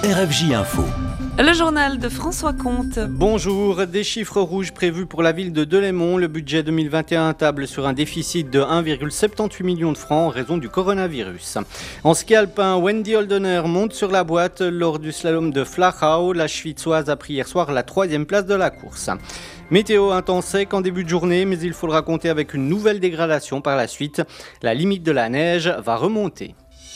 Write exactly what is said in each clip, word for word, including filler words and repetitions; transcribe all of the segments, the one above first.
R F J Info. Le journal de François Comte. Bonjour, des chiffres rouges prévus pour la ville de Delémont. Le budget deux mille vingt et un table sur un déficit de un virgule soixante-dix-huit millions de francs en raison du coronavirus. En ski alpin, Wendy Holdener monte sur la boîte lors du slalom de Flachau. La Schwitzoise a pris hier soir la troisième place de la course. Météo un temps sec en début de journée, mais il faudra compter avec une nouvelle dégradation par la suite. La limite de la neige va remonter.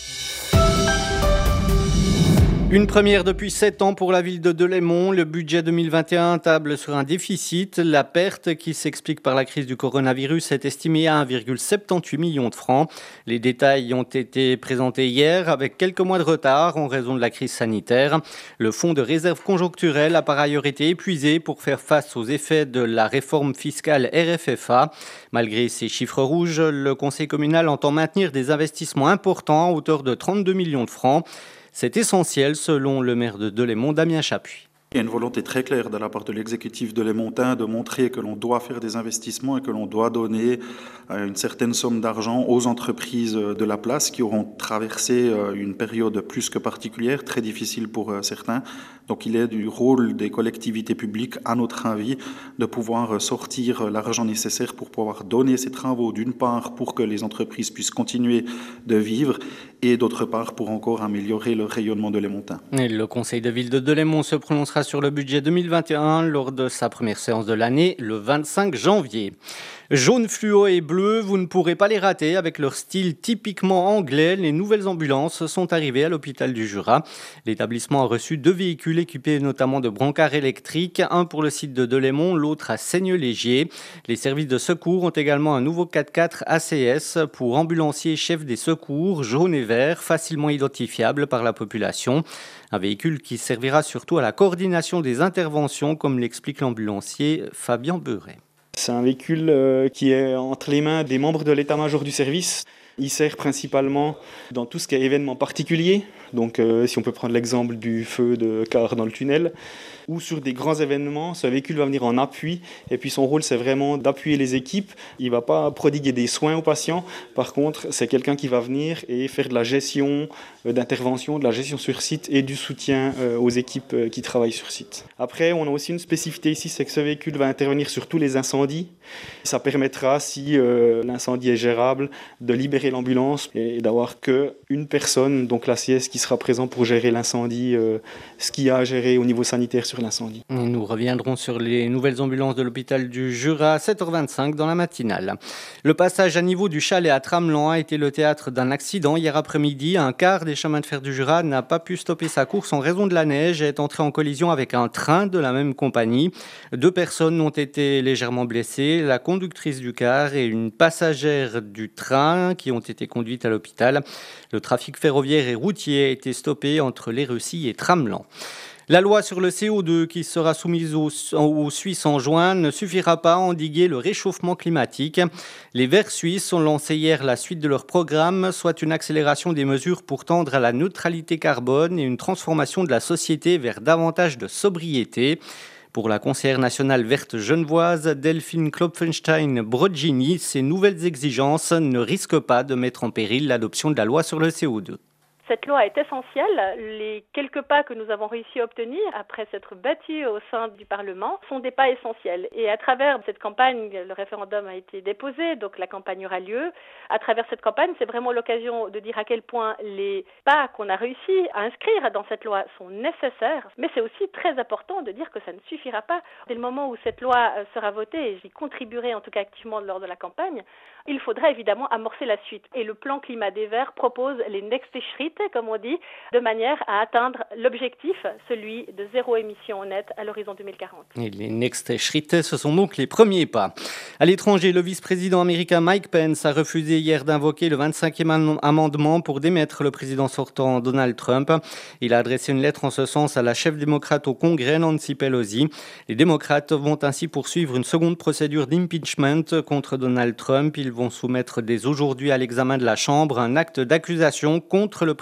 Une première depuis sept ans pour la ville de Delémont. Le budget deux mille vingt et un table sur un déficit. La perte qui s'explique par la crise du coronavirus est estimée à un virgule soixante-dix-huit millions de francs. Les détails ont été présentés hier avec quelques mois de retard en raison de la crise sanitaire. Le fonds de réserve conjoncturelle a par ailleurs été épuisé pour faire face aux effets de la réforme fiscale R F F A. Malgré ces chiffres rouges, le conseil communal entend maintenir des investissements importants à hauteur de trente-deux millions de francs. C'est essentiel, selon le maire de Delémont, Damien Chapuis. Il y a une volonté très claire de la part de l'exécutif delémontain de montrer que l'on doit faire des investissements et que l'on doit donner une certaine somme d'argent aux entreprises de la place qui auront traversé une période plus que particulière, très difficile pour certains. Donc il est du rôle des collectivités publiques, à notre avis, de pouvoir sortir l'argent nécessaire pour pouvoir donner ces travaux, d'une part pour que les entreprises puissent continuer de vivre et d'autre part pour encore améliorer le rayonnement delémontain. Et le conseil de ville de Delémont se prononcera sur le budget deux mille vingt et un lors de sa première séance de l'année, le vingt-cinq janvier. Jaune fluo et bleu, vous ne pourrez pas les rater. Avec leur style typiquement anglais, les nouvelles ambulances sont arrivées à l'hôpital du Jura. L'établissement a reçu deux véhicules équipés notamment de brancards électriques, un pour le site de Delémont, l'autre à Seigneux-Légier. Les services de secours ont également un nouveau quatre-quatre A C S pour ambulanciers chefs des secours, jaune et vert, facilement identifiable par la population. Un véhicule qui servira surtout à la coordination des interventions, comme l'explique l'ambulancier Fabien Beuret. C'est un véhicule euh, qui est entre les mains des membres de l'état-major du service. Il sert principalement dans tout ce qui est événement particulier. Donc euh, si on peut prendre l'exemple du feu de car dans le tunnel, ou sur des grands événements, ce véhicule va venir en appui. Et puis son rôle, c'est vraiment d'appuyer les équipes. Il ne va pas prodiguer des soins aux patients. Par contre, c'est quelqu'un qui va venir et faire de la gestion euh, d'intervention, de la gestion sur site et du soutien euh, aux équipes euh, qui travaillent sur site. Après, on a aussi une spécificité ici, c'est que ce véhicule va intervenir sur tous les incendies. Ça permettra, si euh, l'incendie est gérable, de libérer l'ambulance et d'avoir qu'une personne, donc l'A C S, qui sera présent pour gérer l'incendie, euh, ce qu'il y a à gérer au niveau sanitaire sur l'incendie. Nous reviendrons sur les nouvelles ambulances de l'hôpital du Jura à sept heures vingt-cinq dans la matinale. Le passage à niveau du chalet à Tramelan a été le théâtre d'un accident hier après-midi. Un quart des chemins de fer du Jura n'a pas pu stopper sa course en raison de la neige et est entré en collision avec un train de la même compagnie. Deux personnes ont été légèrement blessées, la conductrice du car et une passagère du train qui ont été conduites à l'hôpital. Le trafic ferroviaire et routier a été stoppé entre Les Russilles et Tramelan. La loi sur le C O deux qui sera soumise aux, aux Suisses en juin ne suffira pas à endiguer le réchauffement climatique. Les Verts suisses ont lancé hier la suite de leur programme, soit une accélération des mesures pour tendre à la neutralité carbone et une transformation de la société vers davantage de sobriété. Pour la conseillère nationale verte genevoise Delphine Klopfenstein-Broggini, ces nouvelles exigences ne risquent pas de mettre en péril l'adoption de la loi sur le C O deux. Cette loi est essentielle. Les quelques pas que nous avons réussi à obtenir après s'être battus au sein du Parlement sont des pas essentiels. Et à travers cette campagne, le référendum a été déposé, donc la campagne aura lieu. À travers cette campagne, c'est vraiment l'occasion de dire à quel point les pas qu'on a réussi à inscrire dans cette loi sont nécessaires. Mais c'est aussi très important de dire que ça ne suffira pas. Dès le moment où cette loi sera votée, et j'y contribuerai en tout cas activement lors de la campagne, il faudra évidemment amorcer la suite. Et le plan climat des Verts propose les next Schritt, comme on dit, de manière à atteindre l'objectif, celui de zéro émission nette à l'horizon deux mille quarante. Et les next Schritt, ce sont donc les premiers pas. À l'étranger, le vice-président américain Mike Pence a refusé hier d'invoquer le vingt-cinquième amendement pour démettre le président sortant Donald Trump. Il a adressé une lettre en ce sens à la chef démocrate au Congrès, Nancy Pelosi. Les démocrates vont ainsi poursuivre une seconde procédure d'impeachment contre Donald Trump. Ils vont soumettre dès aujourd'hui à l'examen de la Chambre un acte d'accusation contre le président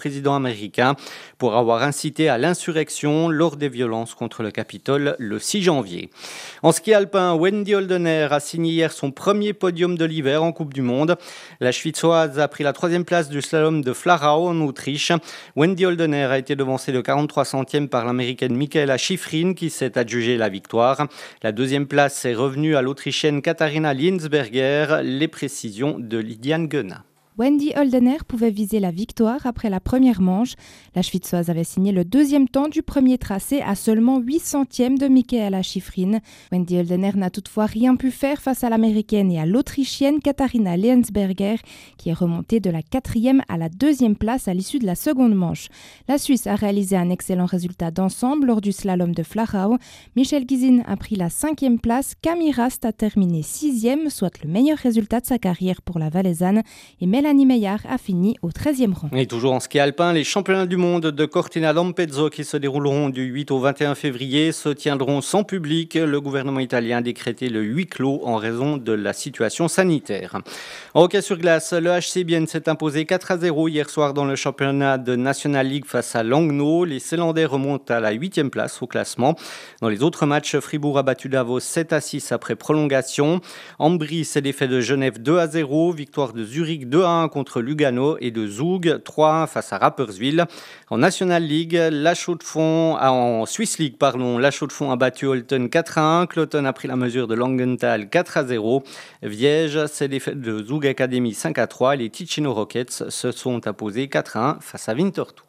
président américain pour avoir incité à l'insurrection lors des violences contre le Capitole le six janvier. En ski alpin, Wendy Holdener a signé hier son premier podium de l'hiver en Coupe du Monde. La Schwitzoise a pris la troisième place du slalom de Flachau en Autriche. Wendy Holdener a été devancée de quarante-trois centièmes par l'américaine Michaela Schifrin qui s'est adjugée la victoire. La deuxième place est revenue à l'Autrichienne Katharina Liensberger. Les précisions de Lydiane Guenat. Wendy Holdener pouvait viser la victoire après la première manche. La Schwitzoise avait signé le deuxième temps du premier tracé à seulement huit centièmes de Michaela Schifrin. Wendy Holdener n'a toutefois rien pu faire face à l'américaine et à l'autrichienne Katharina Liensberger qui est remontée de la quatrième à la deuxième place à l'issue de la seconde manche. La Suisse a réalisé un excellent résultat d'ensemble lors du slalom de Flachau. Michel Gizin a pris la cinquième place, Camille Rast a terminé sixième, soit le meilleur résultat de sa carrière pour la Valaisanne, et Mélanie Meillard a fini au treizième rang. Et toujours en ski alpin, les championnats du monde de Cortina d'Ampezzo qui se dérouleront du huit au vingt et un février se tiendront sans public. Le gouvernement italien a décrété le huis clos en raison de la situation sanitaire. En hockey sur glace, le H C Bienne s'est imposé quatre à zéro hier soir dans le championnat de National League face à Langnau. Les Célandais remontent à la huitième place au classement. Dans les autres matchs, Fribourg a battu Davos sept à six après prolongation. Ambry s'est défait de Genève deux à zéro. Victoire de Zurich deux à un contre Lugano et de Zug trois à un face à Rapperswil. En National League, la Chaux-de-Fonds, en Swiss League, pardon, la Chaux-de-Fonds a battu Holton quatre à un. Cloton a pris la mesure de Langenthal quatre à zéro. Viège s'est défait de Zug Academy cinq à trois. Les Ticino Rockets se sont imposés quatre à un face à Winterthur.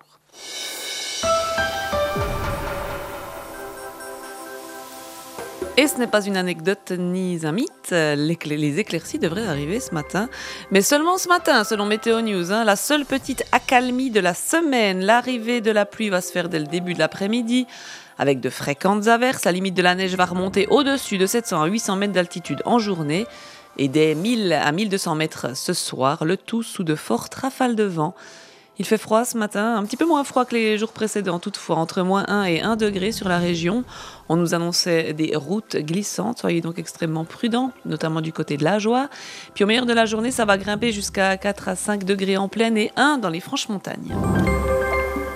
Et ce n'est pas une anecdote ni un mythe, les, les éclaircies devraient arriver ce matin, mais seulement ce matin selon Météo News, hein, la seule petite accalmie de la semaine. L'arrivée de la pluie va se faire dès le début de l'après-midi, avec de fréquentes averses. La limite de la neige va remonter au-dessus de sept cents à huit cents mètres d'altitude en journée, et des mille à mille deux cents mètres ce soir, le tout sous de fortes rafales de vent. Il fait froid ce matin, un petit peu moins froid que les jours précédents toutefois, entre moins un et un degré sur la région. On nous annonçait des routes glissantes, soyez donc extrêmement prudents, notamment du côté de l'Ajoie. Puis au meilleur de la journée, ça va grimper jusqu'à quatre à cinq degrés en plaine et un dans les Franches-Montagnes.